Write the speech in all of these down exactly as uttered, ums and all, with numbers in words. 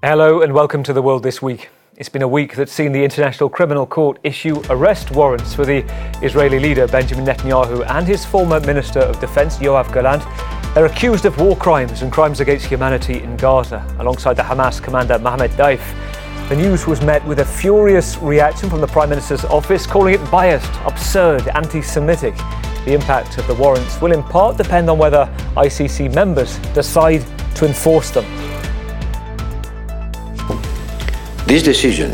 Hello and welcome to The World This Week. It's been a week that's seen the International Criminal Court issue arrest warrants for the Israeli leader Benjamin Netanyahu and his former Minister of Defense Yoav Gallant. They're accused of war crimes and crimes against humanity in Gaza, alongside the Hamas commander Mohammed Daif. The news was met with a furious reaction from the Prime Minister's office, calling it biased, absurd, anti-Semitic. The impact of the warrants will in part depend on whether I C C members decide to enforce them. This decision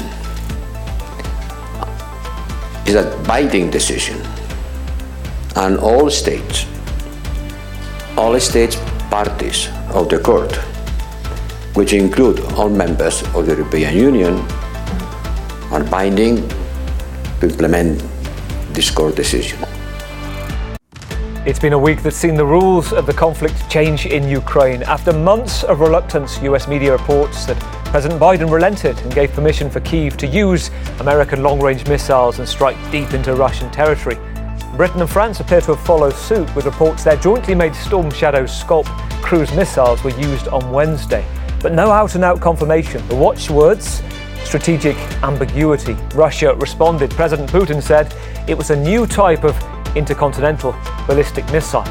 is a binding decision, and all states, all states parties of the court, which include all members of the European Union, are binding to implement this court decision. It's been a week that's seen the rules of the conflict change in Ukraine. After months of reluctance, U S media reports that President Biden relented and gave permission for Kyiv to use American long-range missiles and strike deep into Russian territory. Britain and France appear to have followed suit, with reports their jointly made Storm Shadow Scalp cruise missiles were used on Wednesday. But no out-and-out confirmation. The watchwords: strategic ambiguity. Russia responded. President Putin said it was a new type of intercontinental ballistic missile.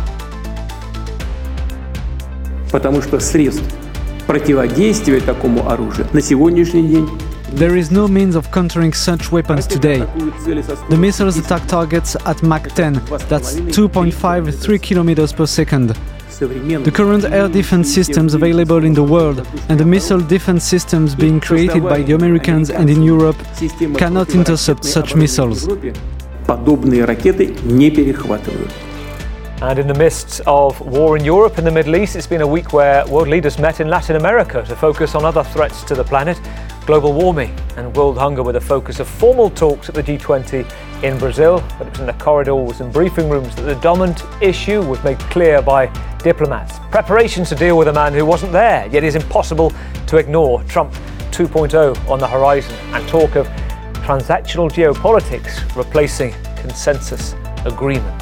Потому что средств противодействия такому оружию на сегодняшний день. There is no means of countering such weapons today. The missiles attack targets at Mach ten, that's two point five to three kilometers per second. The current air defense systems available in the world and the missile defense systems being created by the Americans and in Europe cannot intercept such missiles. Подобные ракеты не перехватывают. And in the midst of war in Europe and the Middle East, it's been a week where world leaders met in Latin America to focus on other threats to the planet, global warming and world hunger, with a focus of formal talks at the G twenty in Brazil. But it was in the corridors and briefing rooms that the dominant issue was made clear by diplomats. Preparations to deal with a man who wasn't there, yet is impossible to ignore. Trump two point oh on the horizon, and talk of transactional geopolitics replacing consensus agreements.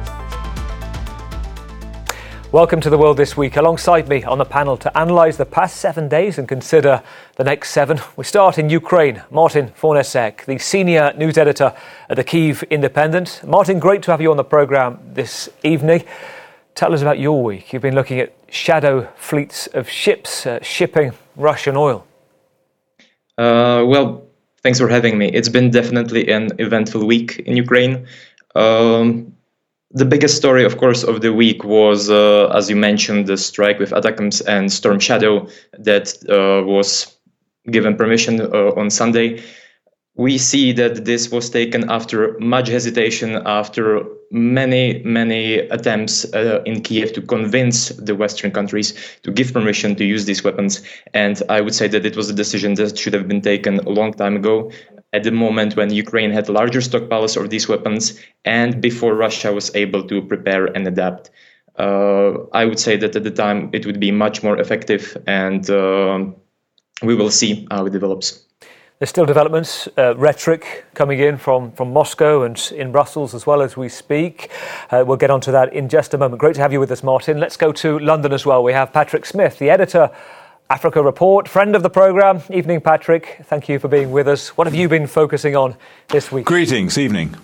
Welcome to The World This Week. Alongside me on the panel to analyse the past seven days and consider the next seven, we start in Ukraine. Martin Fornesek, the senior news editor at the Kyiv Independent. Martin, great to have you on the programme this evening. Tell us about your week. You've been looking at shadow fleets of ships uh, shipping Russian oil. Uh, well, thanks for having me. It's been definitely an eventful week in Ukraine. Um, The biggest story, of course, of the week was, uh, as you mentioned, the strike with ATACMS and Storm Shadow that uh, was given permission uh, on Sunday. We see that this was taken after much hesitation, after many, many attempts uh, in Kiev to convince the Western countries to give permission to use these weapons. And I would say that it was a decision that should have been taken a long time ago, at the moment when Ukraine had larger stockpiles of these weapons and before Russia was able to prepare and adapt. Uh, I would say that at the time it would be much more effective, and uh, we will see how it develops. There's still developments, uh, rhetoric coming in from, from Moscow and in Brussels as well as we speak. Uh, we'll get onto that in just a moment. Great to have you with us, Martin. Let's go to London as well. We have Patrick Smith, the editor, Africa Report, friend of the programme. Evening, Patrick. Thank you for being with us. What have you been focusing on this week? Greetings. Evening.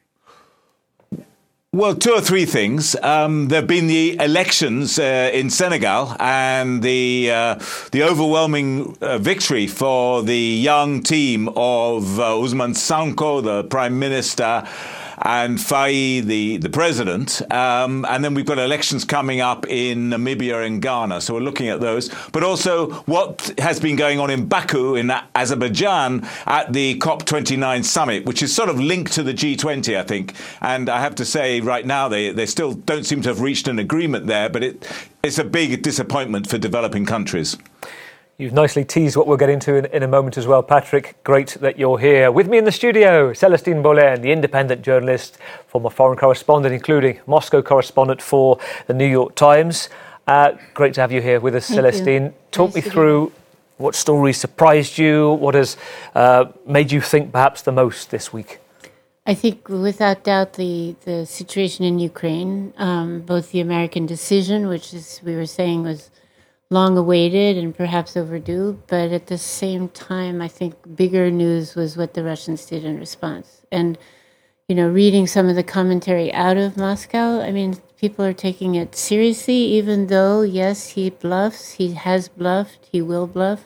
Well, two or three things. Um, there have been the elections uh, in Senegal, and the uh, the overwhelming uh, victory for the young team of uh, Ousmane Sonko, the Prime Minister, and Faye, the, the president. Um, and then we've got elections coming up in Namibia and Ghana. So we're looking at those. But also what has been going on in Baku in Azerbaijan at the COP twenty-nine summit, which is sort of linked to the G twenty, I think. And I have to say right now they, they still don't seem to have reached an agreement there. But it, it's a big disappointment for developing countries. You've nicely teased what we'll get into in, in a moment as well. Patrick, great that you're here. With me in the studio, Celestine Bolen, the independent journalist, former foreign correspondent, including Moscow correspondent for the New York Times. Uh, great to have you here with us, Thank Celestine. You. Talk nice me through what stories surprised you, what has uh, made you think perhaps the most this week. I think without doubt the, the situation in Ukraine, um, both the American decision, which as we were saying was long awaited and perhaps overdue. But at the same time, I think bigger news was what the Russians did in response. And, you know, reading some of the commentary out of Moscow, I mean, people are taking it seriously, even though, yes, he bluffs, he has bluffed, he will bluff.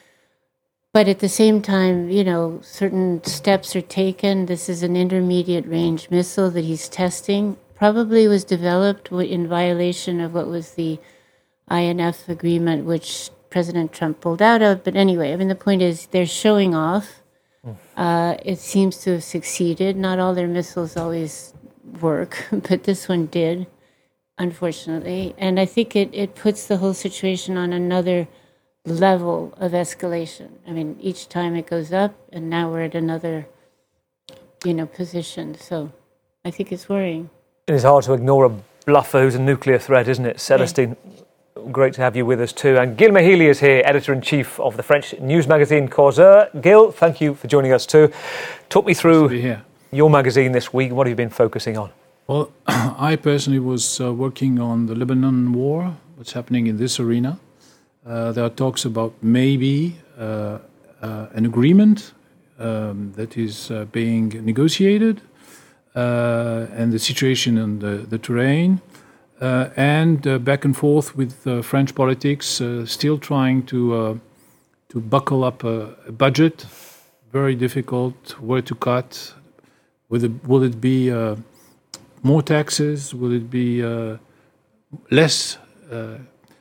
But at the same time, you know, certain steps are taken. This is an intermediate range missile that he's testing. Probably was developed in violation of what was the I N F agreement, which President Trump pulled out of. But anyway, I mean, the point is they're showing off. Uh, it seems to have succeeded. Not all their missiles always work, but this one did, unfortunately. And I think it, it puts the whole situation on another level of escalation. I mean, each time it goes up, and now we're at another, you know, position. So I think it's worrying. It is hard to ignore a bluffer who's a nuclear threat, isn't it? Celestine, yeah. Great to have you with us too. And Gil Mihili is here, Editor-in-Chief of the French news magazine Causeur. Gil, thank you for joining us too. Talk me through your magazine this week. What have you been focusing on? Well, I personally was uh, working on the Lebanon war, what's happening in this arena. Uh, there are talks about maybe uh, uh, an agreement um, that is uh, being negotiated, uh, and the situation on the, the terrain, uh, and uh, back and forth with uh, French politics, uh, still trying to uh, to buckle up a, a budget. Very difficult. Where to cut? Will it, will it be uh, more taxes? Will it be uh, less? Uh,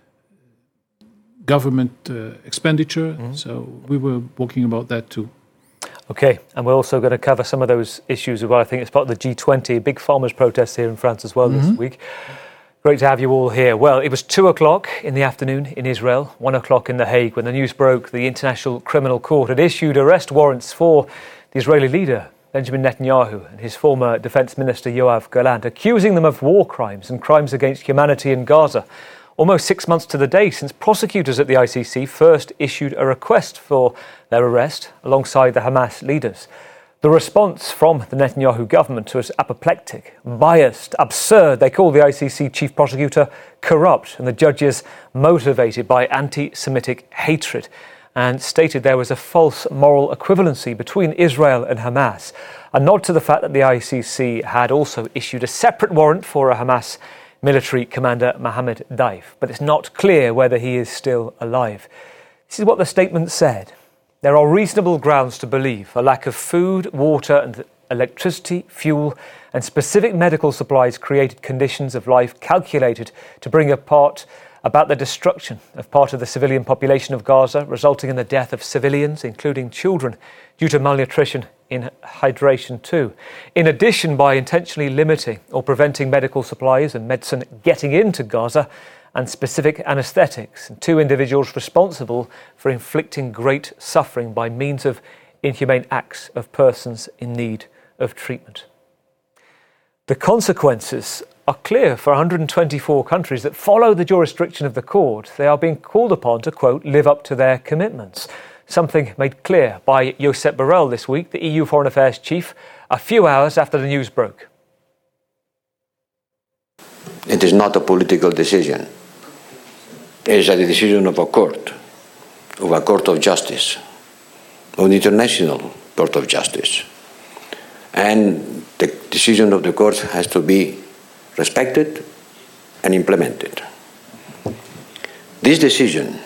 government uh, expenditure, mm-hmm. So we were talking about that too. Okay, and we're also going to cover some of those issues as well. I think it's part of the G twenty, big farmers' protests here in France as well mm-hmm. this week. Great to have you all here. Well, it was two o'clock in the afternoon in Israel, one o'clock in The Hague, when the news broke the International Criminal Court had issued arrest warrants for the Israeli leader, Benjamin Netanyahu, and his former defence minister, Yoav Gallant, accusing them of war crimes and crimes against humanity in Gaza. Almost six months to the day since prosecutors at the I C C first issued a request for their arrest alongside the Hamas leaders. The response from the Netanyahu government was apoplectic, biased, absurd. They called the I C C chief prosecutor corrupt and the judges motivated by anti-Semitic hatred, and stated there was a false moral equivalency between Israel and Hamas. A nod to the fact that the I C C had also issued a separate warrant for a Hamas military commander, Mohammed Daif, but it's not clear whether he is still alive. This is what the statement said. There are reasonable grounds to believe a lack of food, water and electricity, fuel and specific medical supplies created conditions of life calculated to bring apart about the destruction of part of the civilian population of Gaza, resulting in the death of civilians, including children, due to malnutrition in hydration too. In addition, by intentionally limiting or preventing medical supplies and medicine getting into Gaza and specific anaesthetics, and two individuals responsible for inflicting great suffering by means of inhumane acts of persons in need of treatment. The consequences are clear for one hundred twenty-four countries that follow the jurisdiction of the court. They are being called upon to, quote, live up to their commitments. Something made clear by Josep Borrell this week, the E U Foreign Affairs chief, a few hours after the news broke. It is not a political decision. It is a decision of a court, of a court of justice, of an international court of justice. And the decision of the court has to be respected and implemented. This decision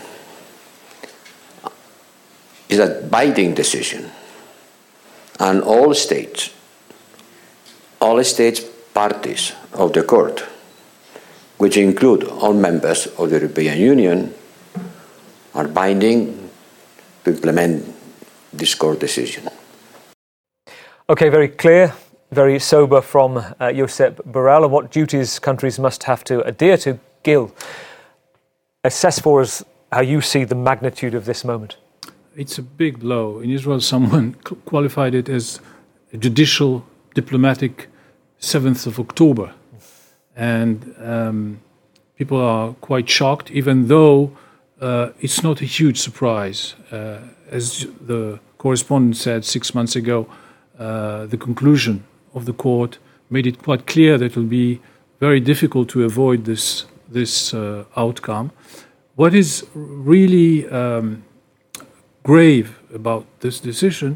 is a binding decision, and all states, all states parties of the court, which include all members of the European Union, are binding to implement this court decision. Okay, very clear, very sober from uh, Josep Borrell, and what duties countries must have to adhere to. Gil, assess for us how you see the magnitude of this moment. It's a big blow. In Israel, someone qualified it as a judicial, diplomatic seventh of October. And um, people are quite shocked, even though uh, it's not a huge surprise. Uh, as the correspondent said six months ago, uh, the conclusion of the court made it quite clear that it will be very difficult to avoid this, this uh, outcome. what is really um, grave about this decision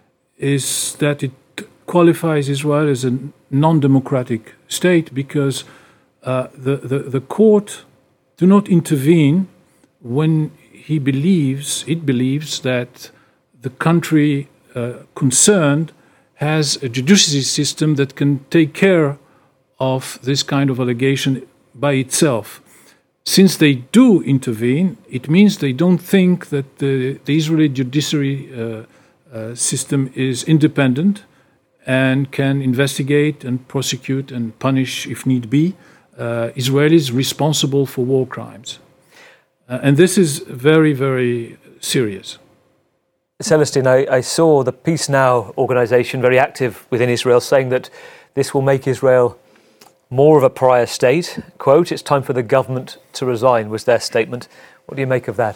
is that it qualifies Israel as a non-democratic state because uh, the, the, the court do not intervene when he believes, it believes that the country uh, concerned has a judiciary system that can take care of this kind of allegation by itself. Since they do intervene, it means they don't think that the, the Israeli judiciary uh, uh, system is independent and can investigate and prosecute and punish, if need be, uh, Israelis responsible for war crimes. Uh, and this is very, very serious. Celestine, I, I saw the Peace Now organisation very active within Israel saying that this will make Israel more of a pariah state. Quote, it's time for the government to resign, was their statement. What do you make of that?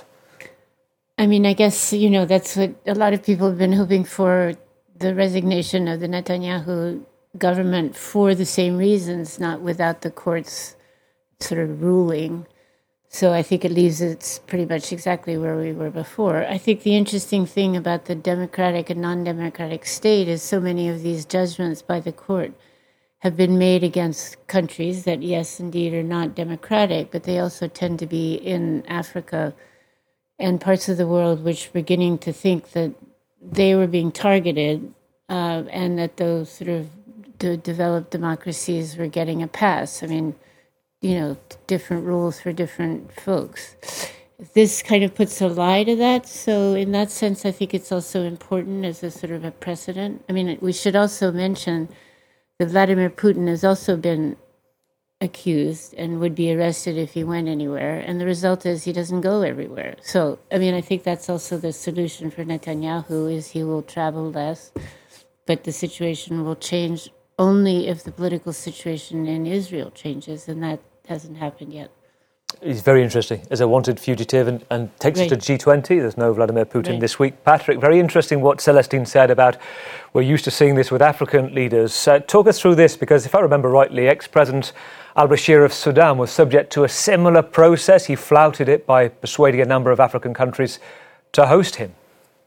I mean, I guess, you know, that's what a lot of people have been hoping for, the resignation of the Netanyahu government for the same reasons, not without the court's sort of ruling. So I think it leaves it pretty much exactly where we were before. I think the interesting thing about the democratic and non-democratic state is so many of these judgments by the court have been made against countries that, yes, indeed, are not democratic, but they also tend to be in Africa and parts of the world which were beginning to think that they were being targeted uh, and that those sort of de- developed democracies were getting a pass. I mean, you know, different rules for different folks. This kind of puts a lie to that. So in that sense, I think it's also important as a sort of a precedent. I mean, we should also mention that Vladimir Putin has also been accused and would be arrested if he went anywhere. And the result is he doesn't go everywhere. So, I mean, I think that's also the solution for Netanyahu is he will travel less, but the situation will change only if the political situation in Israel changes, and that hasn't happened yet. He's very interesting as a wanted fugitive and, and takes right. us to G twenty. There's no Vladimir Putin right. this week. Patrick, very interesting what Celestine said about we're used to seeing this with African leaders. Uh, talk us through this, because if I remember rightly, ex-President al-Bashir of Sudan was subject to a similar process. He flouted it by persuading a number of African countries to host him.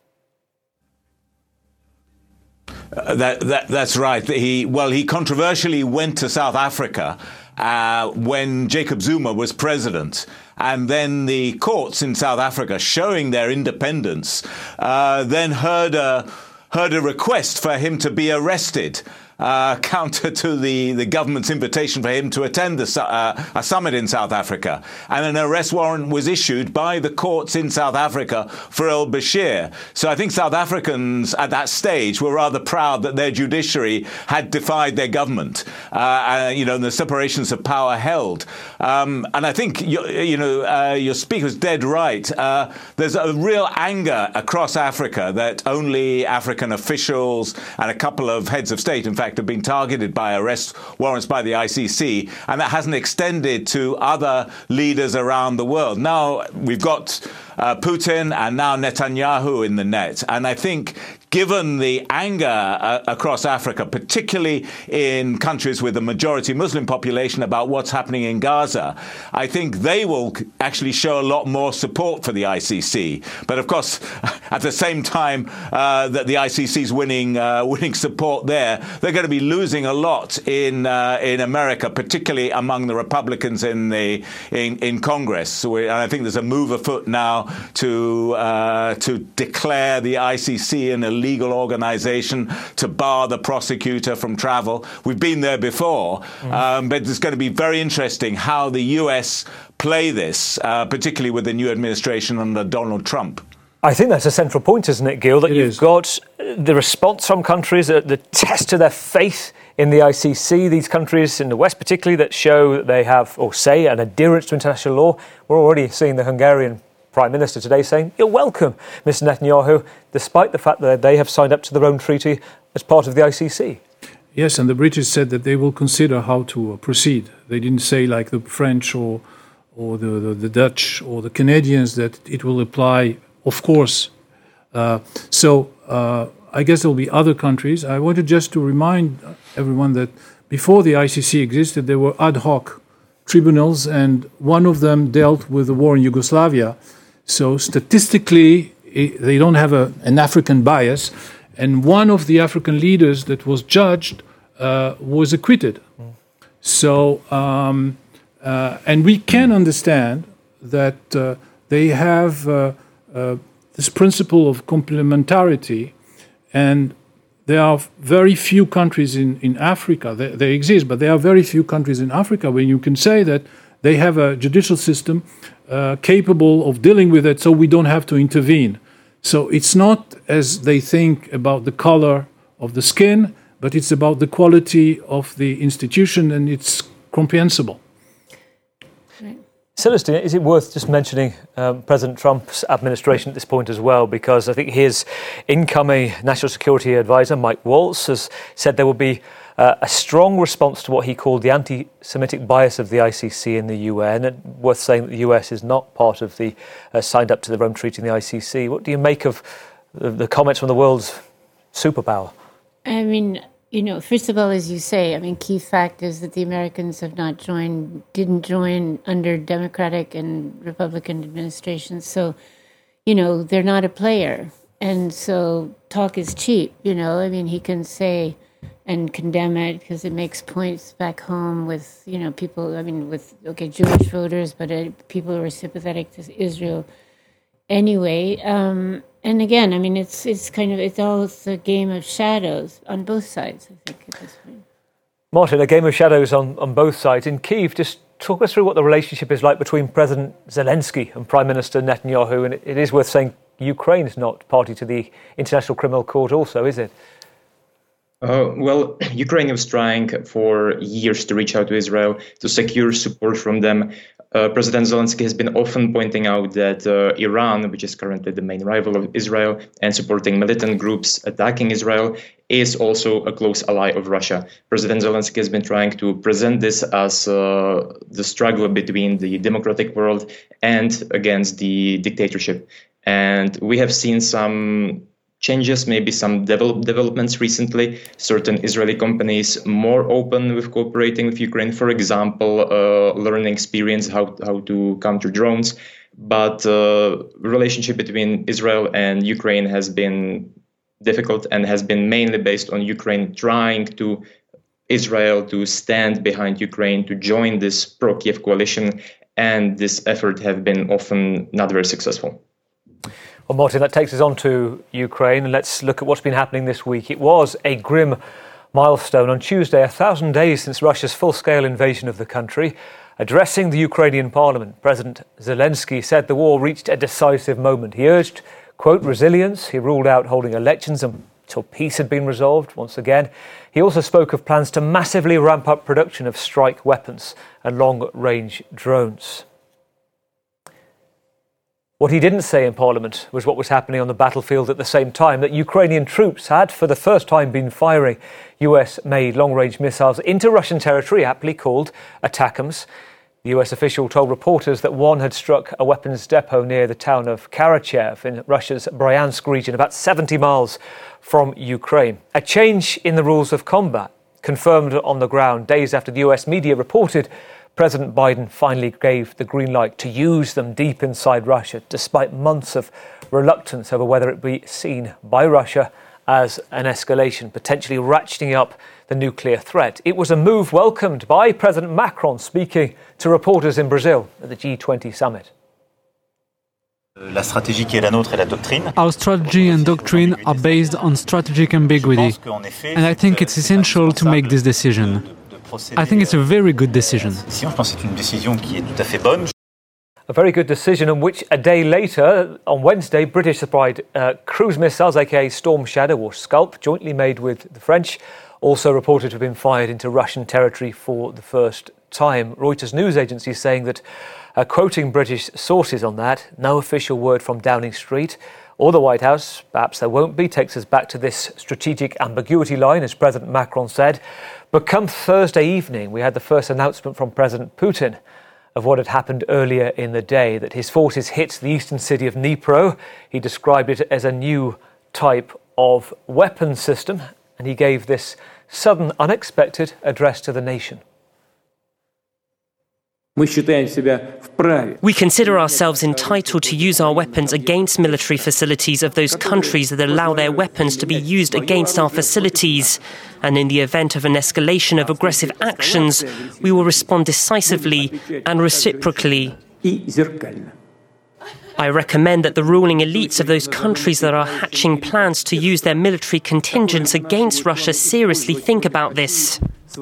Uh, that, that that's right. He well, he controversially went to South Africa uh, when Jacob Zuma was president, and then the courts in South Africa, showing their independence, uh, then heard a heard a request for him to be arrested. Uh, counter to the, the government's invitation for him to attend the, uh, a summit in South Africa. And an arrest warrant was issued by the courts in South Africa for al-Bashir. So I think South Africans at that stage were rather proud that their judiciary had defied their government. Uh, uh, you know, the separations of power held. Um, and I think, you, you know, uh, your speaker's dead right. Uh, there's a real anger across Africa that only African officials and a couple of heads of state, in fact, have been targeted by arrest warrants by the I C C, and that hasn't extended to other leaders around the world. Now we've got uh, Putin and now Netanyahu in the net, and I think given the anger uh, across Africa, particularly in countries with a majority Muslim population about what's happening in Gaza, I think they will actually show a lot more support for the I C C. But of course, at the same time uh, that the I C C's winning uh, winning support there, they're going to be losing a lot in uh, in America, particularly among the Republicans in the in, in Congress. So we, and I think there's a move afoot now to uh, to declare the I C C an illegal organization, to bar the prosecutor from travel. We've been there before, mm. um, but it's going to be very interesting how the U S play this, uh, particularly with the new administration under Donald Trump. I think that's a central point, isn't it, Gil? That it you've is. got the response from countries, the, the test to their faith in the I C C, these countries in the West particularly that show that they have, or say, an adherence to international law. We're already seeing the Hungarian Prime Minister today saying, you're welcome, Mister Netanyahu, despite the fact that they have signed up to the Rome Treaty as part of the I C C. Yes, and the British said that they will consider how to uh, proceed. They didn't say, like the French or or the, the, the Dutch or the Canadians, that it will apply, of course. Uh, so uh, I guess there will be other countries. I wanted just to remind everyone that before the I C C existed, there were ad hoc tribunals, and one of them dealt with the war in Yugoslavia. So statistically, it, they don't have a, an African bias. And one of the African leaders that was judged uh, was acquitted. Mm. So, um, uh, and we can understand that uh, they have uh, uh, this principle of complementarity, and there are very few countries in, in Africa, they, they exist, but there are very few countries in Africa where you can say that they have a judicial system uh, capable of dealing with it, so we don't have to intervene. So it's not as they think about the color of the skin, but it's about the quality of the institution, and it's comprehensible. Celestine, is it worth just mentioning um, President Trump's administration at this point as well? Because I think his incoming National Security Advisor, Mike Waltz, has said there will be uh, a strong response to what he called the anti-Semitic bias of the I C C in the U N. And worth saying that the U S is not part of the, uh, signed up to the Rome Treaty in the I C C. What do you make of the, the comments from the world's superpower? I mean, you know, first of all, as you say, I mean, key fact is that the Americans have not joined, didn't join under Democratic and Republican administrations. So, you know, they're not a player. And so talk is cheap, you know. I mean, he can say and condemn it because it makes points back home with, you know, people, I mean, with, okay, Jewish voters, but uh, people who are sympathetic to Israel anyway. Um, And again, I mean, it's it's kind of, it's all it's a game of shadows on both sides, I think, at this point. Martin, a game of shadows on, on both sides. In Kyiv, just talk us through what the relationship is like between President Zelensky and Prime Minister Netanyahu. And it, it is worth saying Ukraine is not party to the International Criminal Court also, is it? Uh, well, Ukraine was trying for years to reach out to Israel to secure support from them. Uh, President Zelensky has been often pointing out that uh, Iran, which is currently the main rival of Israel and supporting militant groups attacking Israel, is also a close ally of Russia. President Zelensky has been trying to present this as uh, the struggle between the democratic world and against the dictatorship. And we have seen some changes, maybe some develop, developments recently. Certain Israeli companies more open with cooperating with Ukraine, for example, uh, learning experience how, how to counter drones. But uh, relationship between Israel and Ukraine has been difficult and has been mainly based on Ukraine trying to Israel to stand behind Ukraine, to join this pro-Kiev coalition. And this effort have been often not very successful. Well, Martin, that takes us on to Ukraine, and let's look at what's been happening this week. It was a grim milestone. On Tuesday, a thousand days since Russia's full-scale invasion of the country. Addressing the Ukrainian parliament, President Zelensky said the war reached a decisive moment. He urged, quote, resilience. He ruled out holding elections until peace had been resolved once again. He also spoke of plans to massively ramp up production of strike weapons and long-range drones. What he didn't say in Parliament was what was happening on the battlefield at the same time, that Ukrainian troops had, for the first time, been firing U S-made long-range missiles into Russian territory, aptly called ATACMS. The U S official told reporters that one had struck a weapons depot near the town of Karachev in Russia's Bryansk region, about seventy miles from Ukraine. A change in the rules of combat, confirmed on the ground days after the U S media reported President Biden finally gave the green light to use them deep inside Russia, despite months of reluctance over whether it be seen by Russia as an escalation, potentially ratcheting up the nuclear threat. It was a move welcomed by President Macron, speaking to reporters in Brazil at the G twenty summit. Our strategy and doctrine are based on strategic ambiguity, and I think it's essential to make this decision. I think it's a very good decision. A very good decision on which a day later, on Wednesday, British supplied uh, cruise missiles, aka Storm Shadow or Scalp, jointly made with the French, also reported to have been fired into Russian territory for the first time. Reuters news agency saying that, uh, quoting British sources on that, no official word from Downing Street or the White House, perhaps there won't be, takes us back to this strategic ambiguity line, as President Macron said. But come Thursday evening, we had the first announcement from President Putin of what had happened earlier in the day, that his forces hit the eastern city of Dnipro. He described it as a new type of weapon system, and he gave this sudden, unexpected address to the nation. We consider ourselves entitled to use our weapons against military facilities of those countries that allow their weapons to be used against our facilities. And in the event of an escalation of aggressive actions, we will respond decisively and reciprocally. I recommend that the ruling elites of those countries that are hatching plans to use their military contingents against Russia seriously think about this.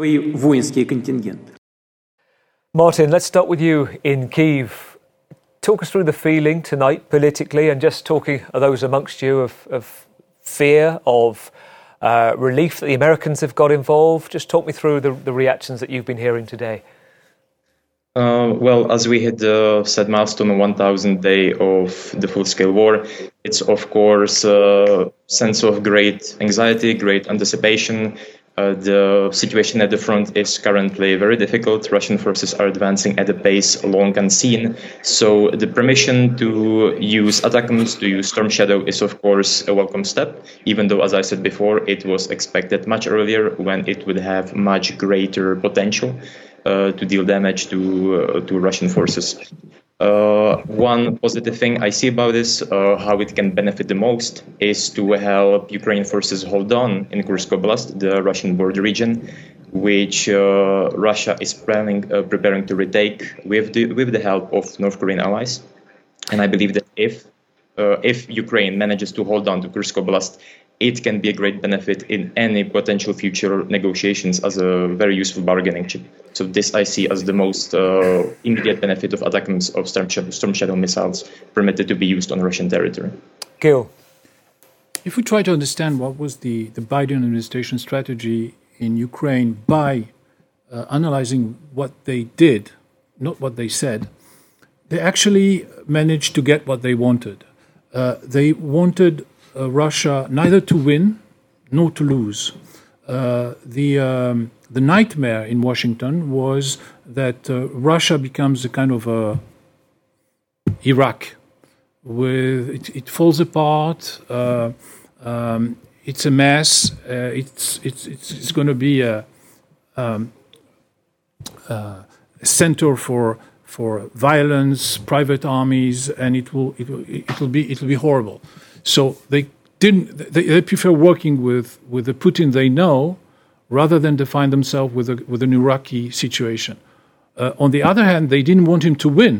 Martin, let's start with you in Kyiv. Talk us through the feeling tonight politically, and just talking of those amongst you of, of fear, of uh, relief that the Americans have got involved. Just talk me through the, the reactions that you've been hearing today. Uh, well, as we had uh, said, milestone one thousand day of the full-scale war, it's of course a sense of great anxiety, great anticipation. Uh, the situation at the front is currently very difficult. Russian forces are advancing at a pace long unseen. So the permission to use ATACMS, to use Storm Shadow, is of course a welcome step, even though, as I said before, it was expected much earlier when it would have much greater potential uh, to deal damage to, uh, to Russian forces. Uh, one positive thing I see about this, uh, how it can benefit the most, is to help Ukrainian forces hold on in Kursk Oblast, the Russian border region, which uh, Russia is planning, uh, preparing to retake with the, with the help of North Korean allies. And I believe that if uh, if Ukraine manages to hold on to Kursk Oblast, it can be a great benefit in any potential future negotiations as a very useful bargaining chip. So this I see as the most uh, immediate benefit of ATACMS of Storm Shadow, Storm Shadow missiles permitted to be used on Russian territory. Gil. If we try to understand what was the, the Biden administration strategy in Ukraine by uh, analyzing what they did, not what they said, they actually managed to get what they wanted. Uh, they wanted uh, Russia neither to win nor to lose. Uh, the um, the nightmare in Washington was that uh, Russia becomes a kind of a Iraq, with it, it falls apart. Uh, um, it's a mess. Uh, it's it's it's, it's going to be a, um, uh, a center for for violence, private armies, and it will it will it will be it will be horrible. So they didn't. They, they prefer working with with the Putin they know, rather than to find themselves with a with an Iraqi situation. Uh, on the other hand, they didn't want him to win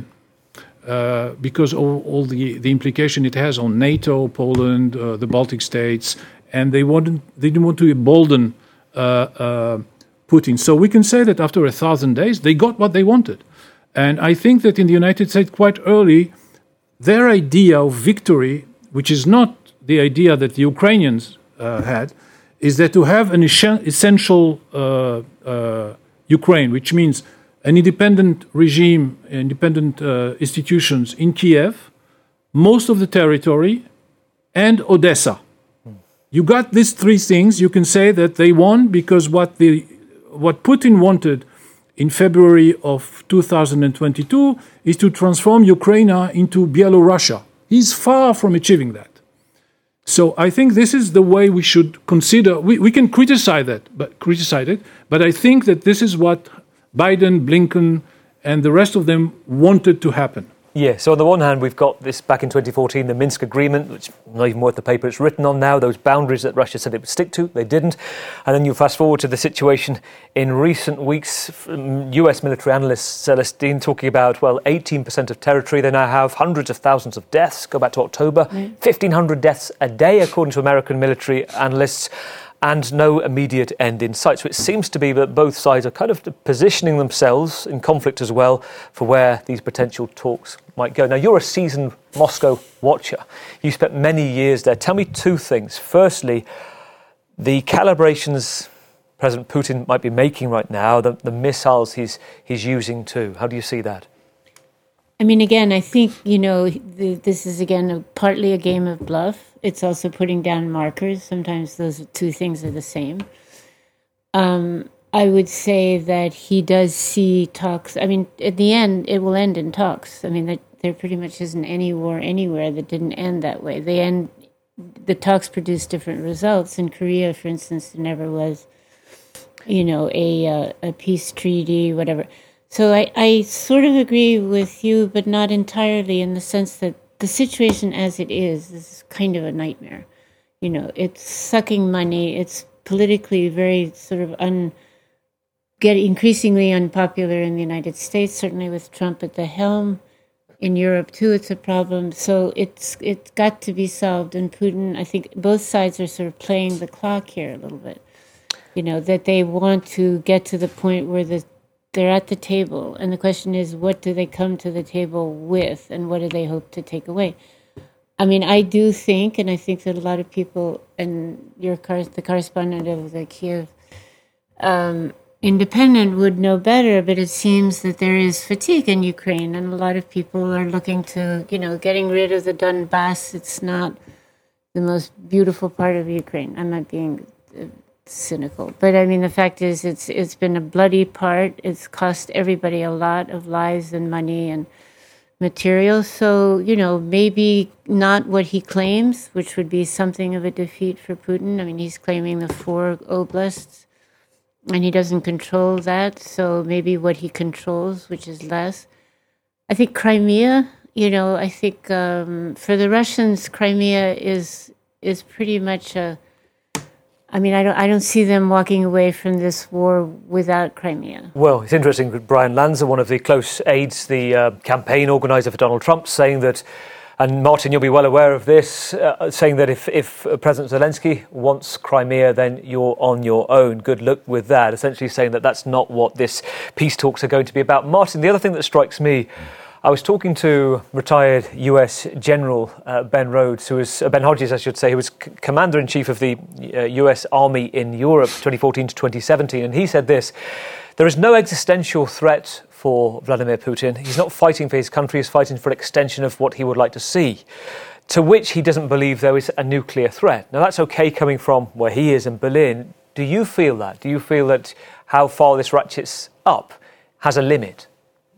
uh, because all, all the, the implication it has on NATO, Poland, uh, the Baltic states, and they wanted they didn't want to embolden uh, uh, Putin. So we can say that after a thousand days, they got what they wanted. And I think that in the United States, quite early, their idea of victory, which is not the idea that the Ukrainians uh, had, is that to have an essential uh, uh, Ukraine, which means an independent regime, independent uh, institutions in Kiev, most of the territory, and Odessa. You got these three things. You can say that they won because what the what Putin wanted in February of two thousand twenty-two is to transform Ukraine into Byelorussia. He's far from achieving that. So I think this is the way we should consider. We, we can criticize that, but criticize it. But I think that this is what Biden, Blinken, and the rest of them wanted to happen. Yeah, so on the one hand, we've got this back in twenty fourteen, the Minsk Agreement, which is not even worth the paper it's written on now, those boundaries that Russia said it would stick to, they didn't. And then you fast forward to the situation in recent weeks, U S military analyst Celestine talking about, well, eighteen percent of territory they now have, hundreds of thousands of deaths, go back to October, mm. fifteen hundred deaths a day, according to American military analysts, and no immediate end in sight. So it seems to be that both sides are kind of positioning themselves in conflict as well for where these potential talks might go. Now, you're a seasoned Moscow watcher. You spent many years there. Tell me two things. Firstly, the calibrations President Putin might be making right now, the, the missiles he's he's using too. How do you see that? I mean, again, I think, you know, the, this is, again, a, partly a game of bluff. It's also putting down markers. Sometimes those two things are the same. Um, I would say that he does see talks. I mean, at the end, it will end in talks. I mean, that there pretty much isn't any war anywhere that didn't end that way. They end, the talks produce different results. In Korea, for instance, there never was, you know, a, uh, a peace treaty, whatever. So I, I sort of agree with you, but not entirely, in the sense that the situation as it is is kind of a nightmare. You know, it's sucking money. It's politically very sort of un, get increasingly unpopular in the United States, certainly with Trump at the helm. In Europe, too, it's a problem. So it's it's got to be solved. And Putin, I think both sides are sort of playing the clock here a little bit. You know, that they want to get to the point where the, they're at the table. And the question is, what do they come to the table with? And what do they hope to take away? I mean, I do think, and I think that a lot of people, and your the correspondent of the Kiev um, Independent would know better, but it seems that there is fatigue in Ukraine, and a lot of people are looking to, you know, getting rid of the Donbass. It's not the most beautiful part of Ukraine. I'm not being uh, cynical, but I mean, the fact is, it's it's been a bloody part. It's cost everybody a lot of lives and money and material. So, you know, maybe not what he claims, which would be something of a defeat for Putin. I mean, he's claiming the four oblasts, and he doesn't control that, so maybe what he controls, which is less. I think Crimea, you know, I think um, for the Russians, Crimea is is pretty much a. I mean, I don't I don't see them walking away from this war without Crimea. Well, it's interesting. Brian Lanza, one of the close aides, the uh, campaign organizer for Donald Trump, saying that. And Martin, you'll be well aware of this, uh, saying that if, if President Zelensky wants Crimea, then you're on your own. Good luck with that. Essentially saying that that's not what this peace talks are going to be about. Martin, the other thing that strikes me, I was talking to retired U S General uh, Ben Rhodes, who was uh, Ben Hodges, I should say, who was c- Commander-in-Chief of the uh, U S Army in Europe, twenty fourteen to twenty seventeen, and he said this: there is no existential threat for Vladimir Putin. He's not fighting for his country, he's fighting for an extension of what he would like to see, to which he doesn't believe there is a nuclear threat. Now, that's okay coming from where he is in Berlin. Do you feel that? Do you feel that how far this ratchets up has a limit?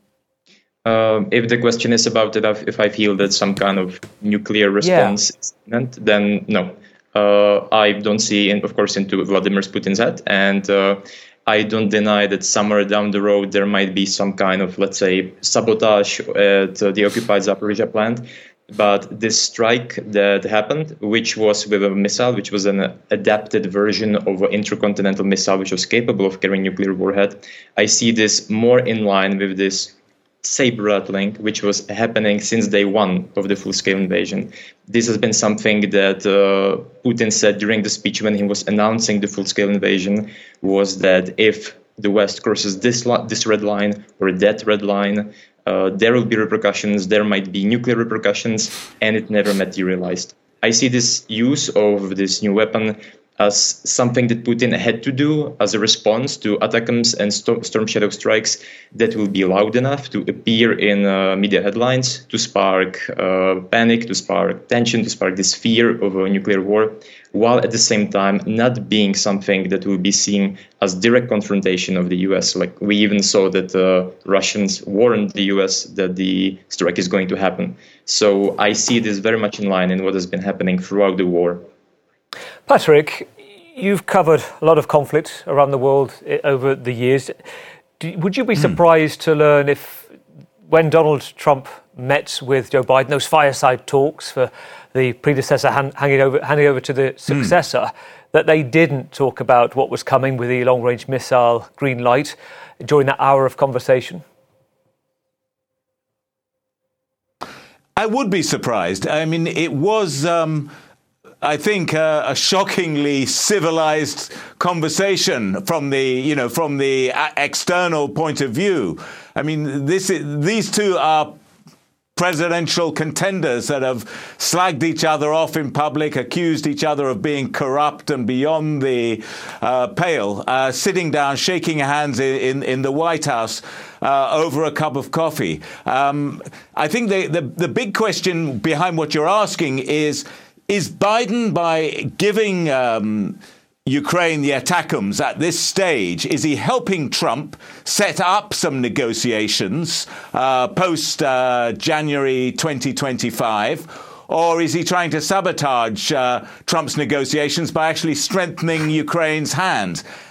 Uh, if the question is about it, if I feel that some kind of nuclear response yeah. is imminent, then no. Uh, I don't see, in, of course, into Vladimir Putin's head, and uh, I don't deny that somewhere down the road there might be some kind of, let's say, sabotage at uh, the occupied Zaporizhzhia plant. But this strike that happened, which was with a missile, which was an adapted version of an intercontinental missile, which was capable of carrying nuclear warhead, I see this more in line with this saber rattling, which was happening since day one of the full-scale invasion. This has been something that uh, Putin said during the speech when he was announcing the full-scale invasion, was that if the West crosses this li- this red line or that red line, uh, there will be repercussions, there might be nuclear repercussions, and it never materialized. I see this use of this new weapon as something that Putin had to do as a response to ATACMS and Storm Shadow strikes that will be loud enough to appear in uh, media headlines, to spark uh, panic, to spark tension, to spark this fear of a nuclear war, while at the same time not being something that will be seen as direct confrontation of the U S. Like we even saw that uh, Russians warned the U S that the strike is going to happen. So I see this very much in line in what has been happening throughout the war. Patrick, you've covered a lot of conflict around the world over the years. Do, would you be surprised mm. to learn if, when Donald Trump met with Joe Biden, those fireside talks for the predecessor hand, handing over handing over to the successor, mm. that they didn't talk about what was coming with the long-range missile green light during that hour of conversation? I would be surprised. I mean, it was... Um I think uh, a shockingly civilized conversation from the, you know, from the external point of view. I mean, this is, these two are presidential contenders that have slagged each other off in public, accused each other of being corrupt and beyond the uh, pale, uh, sitting down, shaking hands in, in, in the White House uh, over a cup of coffee. Um, I think the, the, the big question behind what you're asking is, Is Biden, by giving um, Ukraine the ATACMS at this stage, is he helping Trump set up some negotiations uh, post uh, January twenty twenty-five? Or is he trying to sabotage uh, Trump's negotiations by actually strengthening Ukraine's hand?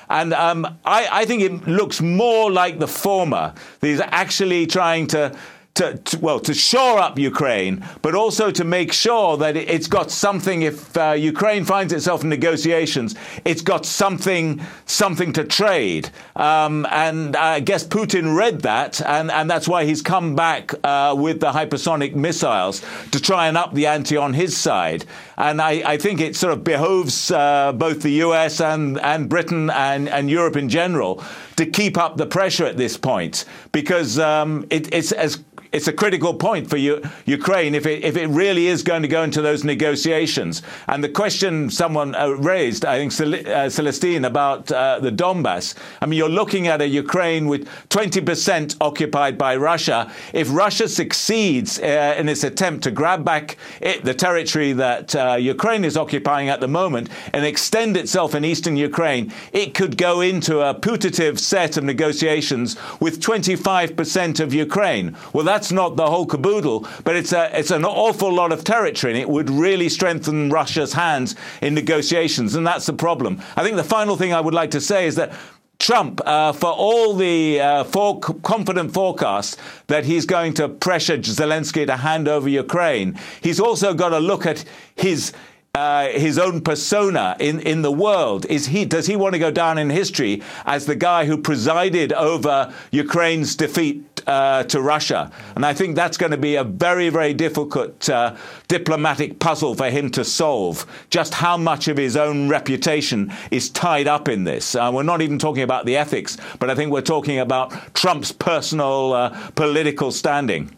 And um, I, I think it looks more like the former. He's actually trying to To, to, well, to shore up Ukraine, but also to make sure that it, it's got something. If uh, Ukraine finds itself in negotiations, it's got something, something to trade. Um, and I guess Putin read that, and, and that's why he's come back uh, with the hypersonic missiles to try and up the ante on his side. And I, I think it sort of behoves uh, both the U S and, and Britain and, and Europe in general to keep up the pressure at this point, because um, it, it's as It's a critical point for U- Ukraine if it, if it really is going to go into those negotiations. And the question someone uh, raised, I think Cel- uh, Celestine, about uh, the Donbass. I mean, you're looking at a Ukraine with twenty percent occupied by Russia. If Russia succeeds uh, in its attempt to grab back it, the territory that uh, Ukraine is occupying at the moment and extend itself in eastern Ukraine, it could go into a putative set of negotiations with twenty-five percent of Ukraine. Well, that's That's not the whole caboodle, but it's a it's an awful lot of territory, and it would really strengthen Russia's hands in negotiations, and that's the problem. I think the final thing I would like to say is that Trump, uh, for all the uh, for confident forecasts that he's going to pressure Zelensky to hand over Ukraine, he's also got to look at his Uh, his own persona in, in the world. Is he does he want to go down in history as the guy who presided over Ukraine's defeat uh, to Russia? And I think that's going to be a very, very difficult uh, diplomatic puzzle for him to solve. Just how much of his own reputation is tied up in this? Uh, we're not even talking about the ethics, but I think we're talking about Trump's personal uh, political standing.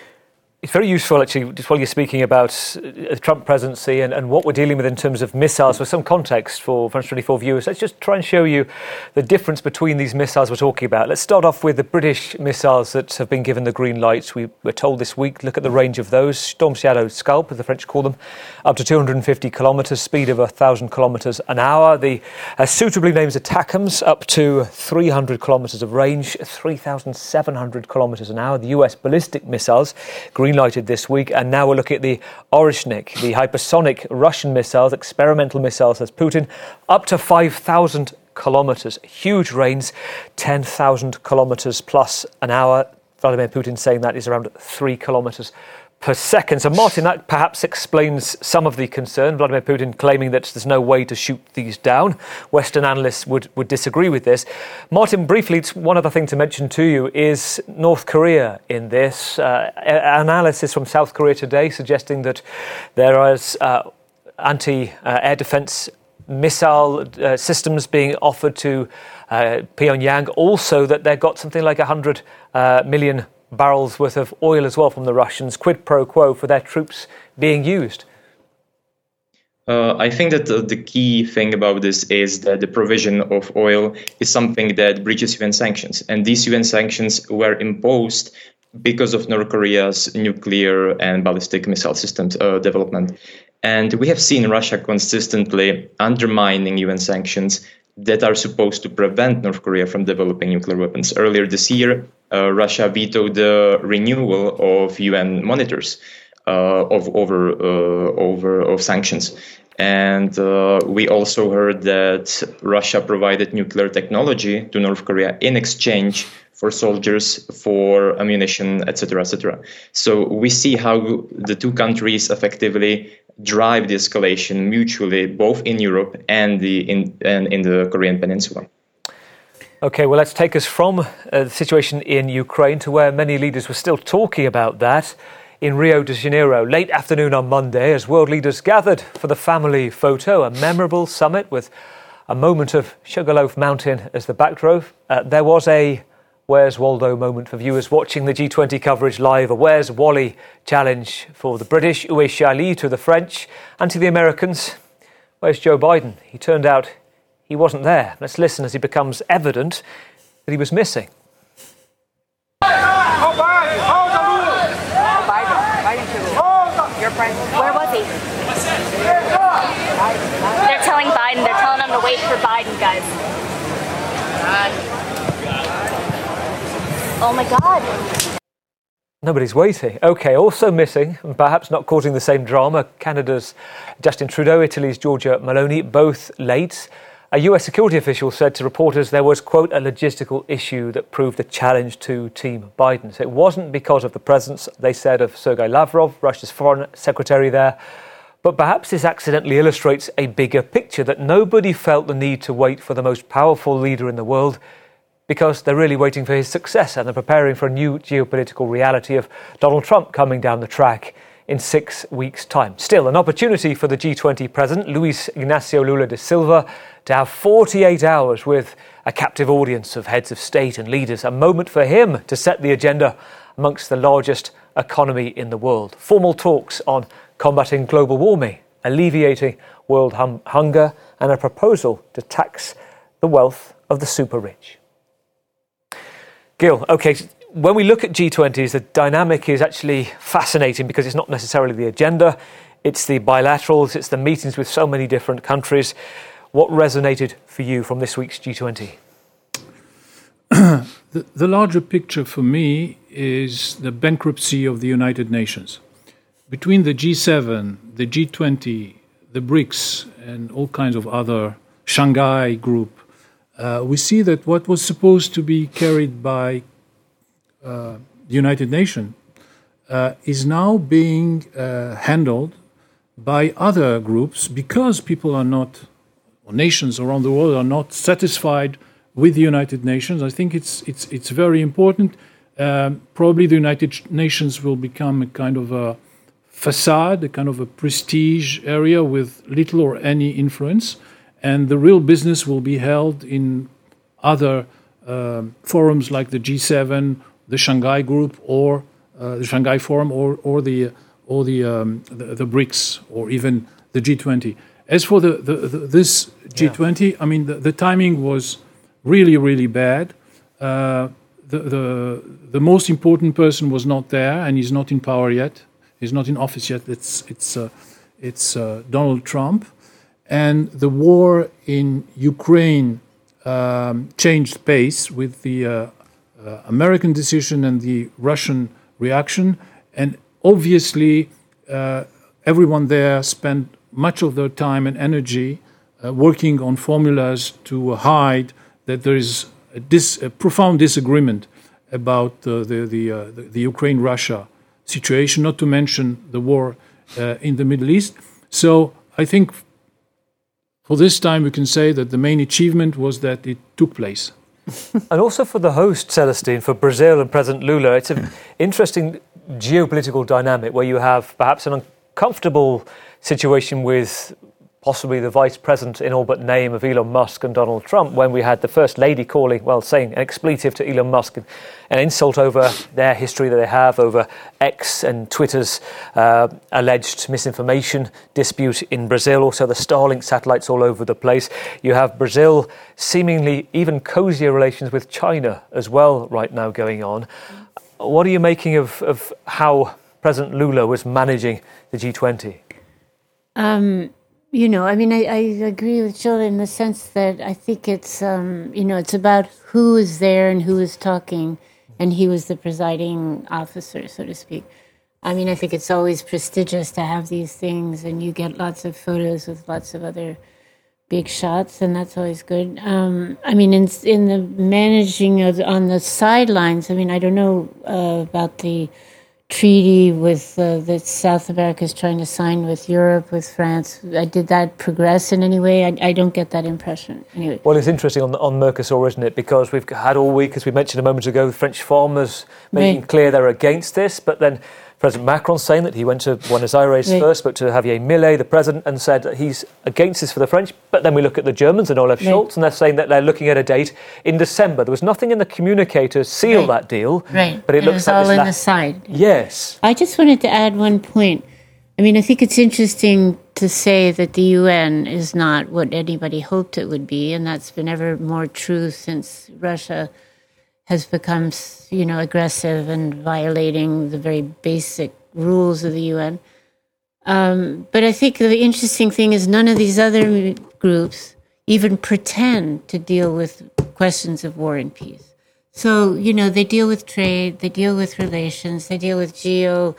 It's very useful, actually, just while you're speaking about the Trump presidency and, and what we're dealing with in terms of missiles, for some context for France twenty-four viewers. Let's just try and show you the difference between these missiles we're talking about. Let's start off with the British missiles that have been given the green lights. We were told this week, look at the range of those. Storm Shadow Scalp, as the French call them, up to two hundred fifty kilometres, speed of one thousand kilometres an hour. The uh, suitably named ATACMS, up to three hundred kilometres of range, three thousand seven hundred kilometres an hour. The U S ballistic missiles, green lighted this week, and now we're looking at the Oreshnik, the hypersonic Russian missiles, experimental missiles, says Putin, up to five thousand kilometres, huge range, ten thousand kilometres plus an hour. Vladimir Putin saying that is around three kilometres per second. So, Martin, that perhaps explains some of the concern. Vladimir Putin claiming that there's no way to shoot these down. Western analysts would, would disagree with this. Martin, briefly, one other thing to mention to you is North Korea in this. Uh, analysis from South Korea today suggesting that there is uh, anti-air defence missile uh, systems being offered to uh, Pyongyang. Also that they've got something like one hundred uh, million barrels worth of oil as well from the Russians, quid pro quo for their troops being used. Uh, I think that the, the key thing about this is that the provision of oil is something that breaches U N sanctions. And these U N sanctions were imposed because of North Korea's nuclear and ballistic missile systems uh, development. And we have seen Russia consistently undermining U N sanctions that are supposed to prevent North Korea from developing nuclear weapons. Earlier this year, uh, Russia vetoed the renewal of U N monitors uh, of over uh, over of sanctions. And uh, we also heard that Russia provided nuclear technology to North Korea in exchange for soldiers, for ammunition, et cetera, et cetera. So we see how the two countries effectively drive the escalation mutually, both in Europe and the in and in the Korean Peninsula. OK, well, let's take us from uh, the situation in Ukraine to where many leaders were still talking about that in Rio de Janeiro, late afternoon on Monday, as world leaders gathered for the family photo, a memorable summit with a moment of Sugarloaf Mountain as the backdrop. Uh, there was a Where's Waldo moment for viewers watching the G twenty coverage live, a Where's Wally challenge for the British, Où est Charlie to the French, and to the Americans, where's Joe Biden? He turned out he wasn't there. Let's listen as it becomes evident that he was missing. Your friend, where was he? They're telling Biden, they're telling him to wait for Biden, guys. Oh my God. Nobody's waiting. OK, also missing, and perhaps not causing the same drama, Canada's Justin Trudeau, Italy's Giorgia Meloni, both late. A U S security official said to reporters there was, quote, a logistical issue that proved a challenge to Team Biden. So it wasn't because of the presence, they said, of Sergei Lavrov, Russia's foreign secretary there. But perhaps this accidentally illustrates a bigger picture, that nobody felt the need to wait for the most powerful leader in the world because they're really waiting for his successor and they're preparing for a new geopolitical reality of Donald Trump coming down the track in six weeks' time. Still, an opportunity for the G twenty president, Luis Ignacio Lula da Silva, to have forty-eight hours with a captive audience of heads of state and leaders, a moment for him to set the agenda amongst the largest economy in the world. Formal talks on combating global warming, alleviating world hum- hunger, and a proposal to tax the wealth of the super rich. Gil, okay, when we look at G twenties, the dynamic is actually fascinating because it's not necessarily the agenda, it's the bilaterals, it's the meetings with so many different countries. What resonated for you from this week's G twenty? the, the larger picture for me is the bankruptcy of the United Nations. Between the G seven, the G twenty, the BRICS, and all kinds of other Shanghai group, uh, we see that what was supposed to be carried by uh, the United Nations uh, is now being uh, handled by other groups because people are not, or nations around the world are not satisfied with the United Nations. I think it's it's it's very important. Um, probably the United Nations will become a kind of a facade, a kind of a prestige area with little or any influence, and the real business will be held in other uh, forums like the G seven, the Shanghai Group, or uh, the Shanghai Forum, or or the or the, um, the the BRICS, or even the G twenty. As for the, the, the this G twenty, yeah. I mean the, the timing was really really bad. Uh, the the the most important person was not there, and he's not in power yet. He's not in office yet. It's it's uh, it's uh, Donald Trump, and the war in Ukraine um, changed pace with the uh, uh, American decision and the Russian reaction, and obviously uh, everyone there spent much of their time and energy uh, working on formulas to hide that there is a, dis- a profound disagreement about uh, the the, uh, the the Ukraine-Russia situation, not to mention the war uh, in the Middle East. So I think for this time we can say that the main achievement was that it took place. And also for the host, Celestine, for Brazil and President Lula, it's an interesting geopolitical dynamic where you have perhaps an uncomfortable situation with possibly the vice president in all but name of Elon Musk and Donald Trump, when we had the first lady calling, well, saying an expletive to Elon Musk, an insult over their history that they have over X and Twitter's uh, alleged misinformation dispute in Brazil, also the Starlink satellites all over the place. You have Brazil seemingly even cozier relations with China as well right now going on. What are you making of, of how President Lula was managing the G twenty? Um... You know, I mean, I, I agree with Jill in the sense that I think it's, um, you know, it's about who is there and who is talking, and he was the presiding officer, so to speak. I mean, I think it's always prestigious to have these things, and you get lots of photos with lots of other big shots, and that's always good. Um, I mean, in, in the managing of on the sidelines, I mean, I don't know uh, about the treaty with uh, that South America is trying to sign with Europe, with France. Uh, did that progress in any way? I, I don't get that impression. Anyway. Well, it's interesting on, on Mercosur, isn't it? Because we've had all week, as we mentioned a moment ago, the French farmers making right. clear they're against this, but then President Macron saying that he went to Buenos Aires right. first, spoke to Javier Milei, the president, and said that he's against this for the French. But then we look at the Germans and Olaf right. Scholz, and they're saying that they're looking at a date in December. There was nothing in the communique to seal right. that deal. Right. But it, it looks was like all this in la- the side. Yes. I just wanted to add one point. I mean, I think it's interesting to say that the U N is not what anybody hoped it would be, and that's been ever more true since Russia has become, you know, aggressive and violating the very basic rules of the U N. Um, but I think the interesting thing is none of these other groups even pretend to deal with questions of war and peace. So, you know, they deal with trade, they deal with relations, they deal with geo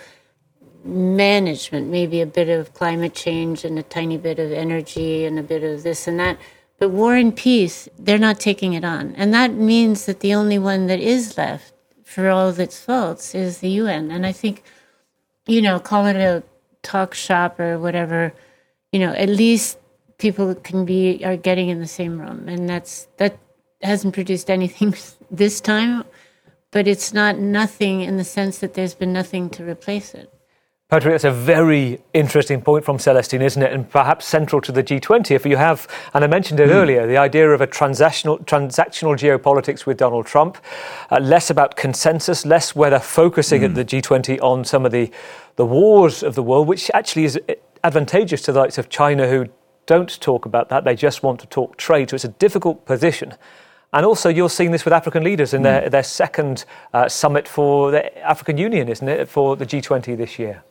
management, maybe a bit of climate change and a tiny bit of energy and a bit of this and that. But war and peace, they're not taking it on. And that means that the only one that is left, for all of its faults, is the U N. And I think, you know, call it a talk shop or whatever, you know, at least people can be, are getting in the same room. And that's, that hasn't produced anything this time, but it's not nothing in the sense that there's been nothing to replace it. Patrick, that's a very interesting point from Celestine, isn't it? And perhaps central to the G twenty. If you have, and I mentioned it mm. earlier, the idea of a transactional transactional geopolitics with Donald Trump, uh, less about consensus, less whether focusing mm. at the G twenty on some of the, the wars of the world, which actually is advantageous to the likes of China, who don't talk about that. They just want to talk trade. So it's a difficult position. And also, you're seeing this with African leaders in mm. their, their second uh, summit for the African Union, isn't it, for the G twenty this year?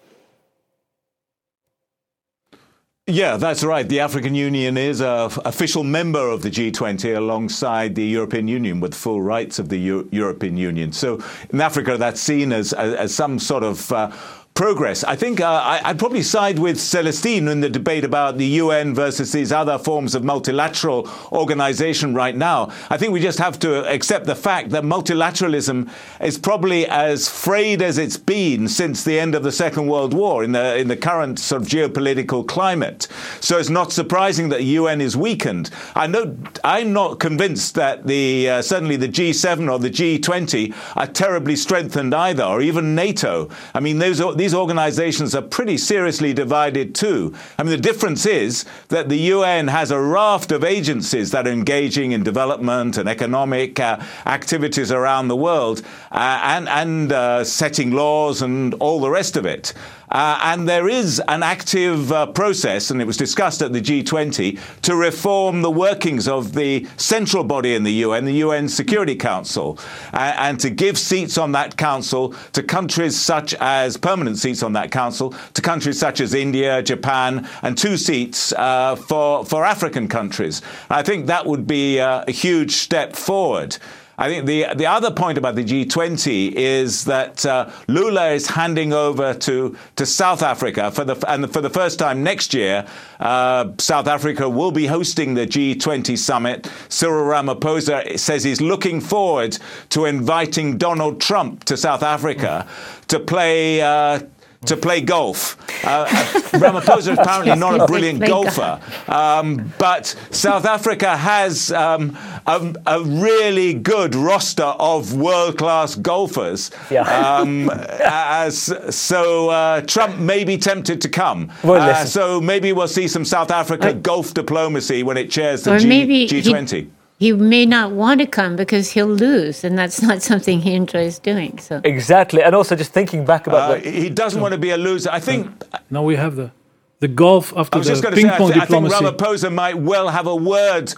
Yeah, that's right. The African Union is an official member of the G twenty alongside the European Union with full rights of the Euro- European Union. So in Africa, that's seen as, as, as some sort of uh, progress. I think uh, I, I'd probably side with Celestine in the debate about the U N versus these other forms of multilateral organization right now. I think we just have to accept the fact that multilateralism is probably as frayed as it's been since the end of the Second World War in the in the current sort of geopolitical climate. So it's not surprising that the U N is weakened. I know I'm not convinced that the uh, certainly the G seven or the G twenty are terribly strengthened either, or even NATO. I mean, those these organizations are pretty seriously divided too. I mean, the difference is that the U N has a raft of agencies that are engaging in development and economic uh, activities around the world uh, and, and uh, setting laws and all the rest of it. Uh, and there is an active uh, process, and it was discussed at the G twenty, to reform the workings of the central body in the U N, the U N Security Council, uh, and to give seats on that council to countries such as, permanent seats on that council, to countries such as India, Japan, and two seats uh, for, for African countries. I think that would be uh, a huge step forward. I think the the other point about the G twenty is that uh, Lula is handing over to, to South Africa for the and for the first time next year. Uh, South Africa will be hosting the G twenty summit. Cyril Ramaphosa says he's looking forward to inviting Donald Trump to South Africa to play. Uh, to play golf. Uh, Ramaphosa is apparently not a brilliant golfer, um, but South Africa has um, a, a really good roster of world-class golfers. Yeah. Um, as, so uh, Trump may be tempted to come. Well, uh, so maybe we'll see some South Africa or, golf diplomacy when it chairs the G, G twenty. He, He may not want to come because he'll lose, and that's not something he enjoys doing. So exactly, and also just thinking back about uh, the, he doesn't want to be a loser. I think. Now we have the the golf after I was the just ping say, pong I, th- diplomacy. I think Ramaphosa might well have a word.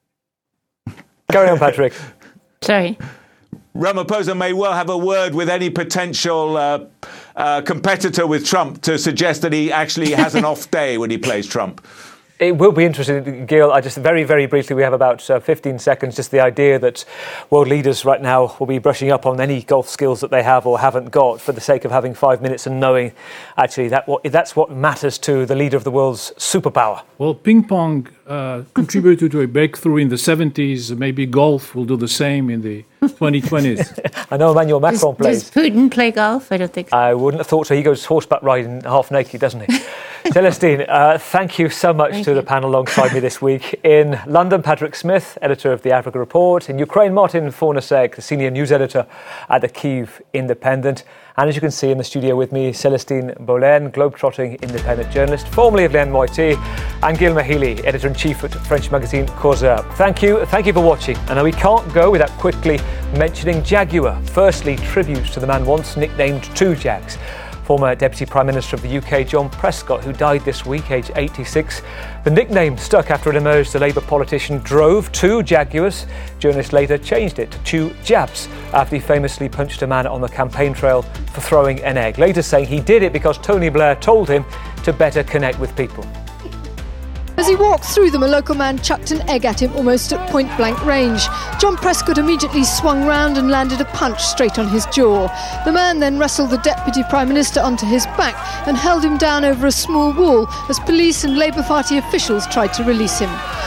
Carry on, Patrick. Sorry. Ramaphosa may well have a word with any potential uh, uh, competitor with Trump to suggest that he actually has an off day when he plays Trump. It will be interesting, Gail. I just very, very briefly, we have about uh, fifteen seconds. Just the idea that world leaders right now will be brushing up on any golf skills that they have or haven't got for the sake of having five minutes and knowing actually that what, that's what matters to the leader of the world's superpower. Well, ping pong uh, contributed to a breakthrough in the seventies. Maybe golf will do the same in the twenty twenties. I know Emmanuel Macron does, plays. Does Putin play golf? I don't think so. I wouldn't have thought so. He goes horseback riding half naked, doesn't he? Celestine, uh, thank you so much thank to you. the panel alongside me this week. In London, Patrick Smith, editor of the Africa Report. In Ukraine, Martin Fornasek, the senior news editor at the Kyiv Independent. And as you can see in the studio with me, Celestine Bolen, globetrotting independent journalist, formerly of L'N Y T, and Gil Mahili, editor-in-chief at French magazine Causeur. Thank you, thank you for watching. And we can't go without quickly mentioning Jaguar. Firstly, tributes to the man once nicknamed Two Jags. Former Deputy Prime Minister of the U K, John Prescott, who died this week, aged eighty-six. The nickname stuck after it emerged the Labour politician drove two Jaguars. Journalists later changed it to Two Jabs after he famously punched a man on the campaign trail for throwing an egg, later saying he did it because Tony Blair told him to better connect with people. As he walked through them, a local man chucked an egg at him almost at point-blank range. John Prescott immediately swung round and landed a punch straight on his jaw. The man then wrestled the Deputy Prime Minister onto his back and held him down over a small wall as police and Labour Party officials tried to release him.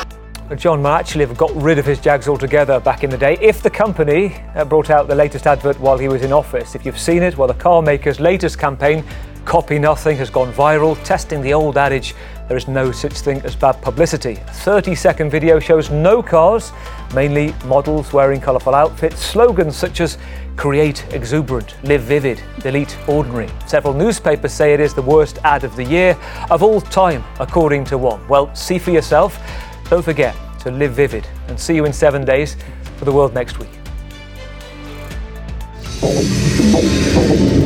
John might actually have got rid of his Jags altogether back in the day if the company uh, brought out the latest advert while he was in office. If you've seen it, well, the car maker's latest campaign, Copy Nothing, has gone viral, testing the old adage, there is no such thing as bad publicity. A thirty-second video shows no cars, mainly models wearing colourful outfits, slogans such as create exuberant, live vivid, delete ordinary. Several newspapers say it is the worst ad of the year of all time, according to one. Well, see for yourself. Don't forget to live vivid, and see you in seven days for the world next week.